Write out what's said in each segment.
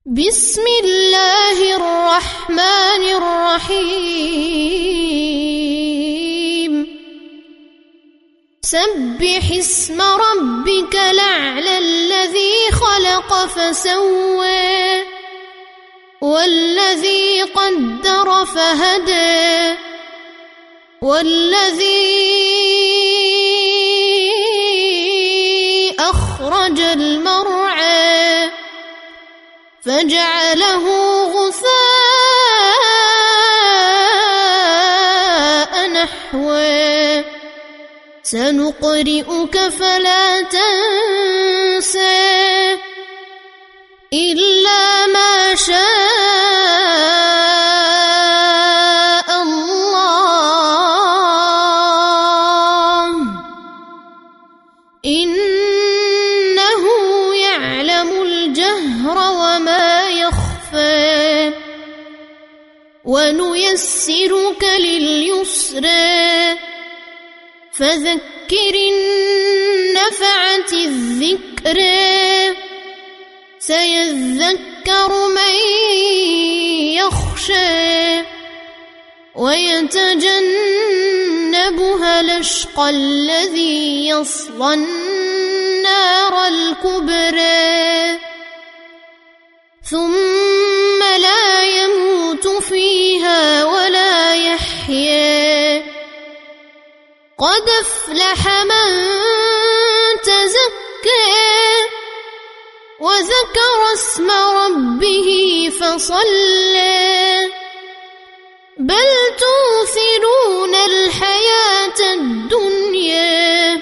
بسم الله الرحمن الرحيم سبح اسم ربك الأعلى الذي خلق فسوى والذي قدر فهدى والذي أخرج المرعى فجعله غثاء نحوا سنقرئك فلا تنسى إلا ما شاء الله إنه يعلم الجهر وما يخفى ونيسرك لليسرى فذكر النفعة الذكرى سيذكر من يخشى ويتجنبها الأشقى الذي يصلى النار الكبرى ثم لا يموت فيها ولا يحيا قد أفلح من تزكى وذكر اسم ربه فصلى بل توثرون الحياة الدنيا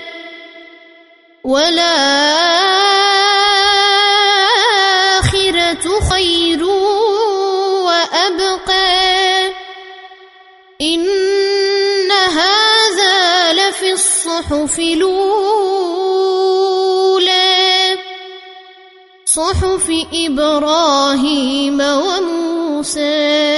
والآخرة خير وأبقى إن هذا لفي الصحف الأولى صحف إبراهيم وموسى